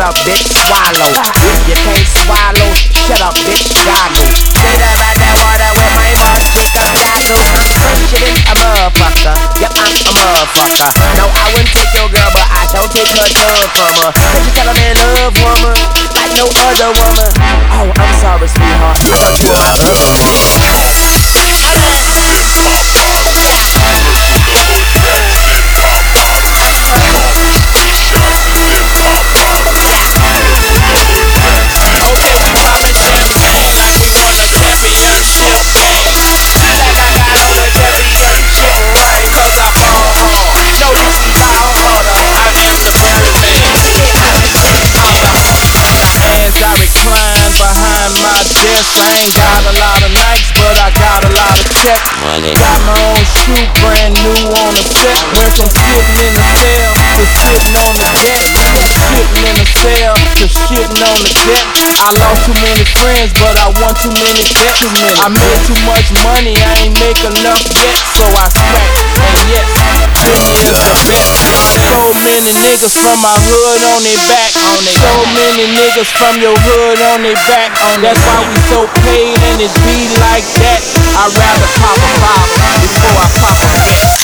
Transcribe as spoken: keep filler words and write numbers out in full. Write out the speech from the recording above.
up, bitch, swallow. If you can't swallow, shut up, bitch, goggle. Straight up out that water with my mom, chica blazo. I'm sensitive, a motherfucker. Yep, I'm a motherfucker. No, I wouldn't take your girl, but I don't take her tongue from her. Cause you tell her man love woman like no other woman. Oh, I'm sorry, sweetheart. I'ma do my other I recline behind my desk. I ain't got a lot of nights, but I got a lot of checks. Money. Got my own shoe, brand new on the set. Went from sitting in the cell to sitting on the deck. Sitting in the cell to shitting on the deck. I lost too many friends, but I won too many bets. I made too much money, I ain't make enough yet, so I scratched. And yes, Jimmy is the best. So many niggas from my hood on their back. On they so many niggas from your hood on their back. On that's why we so paid and it be like that. I'd rather pop a pop before I pop a bitch.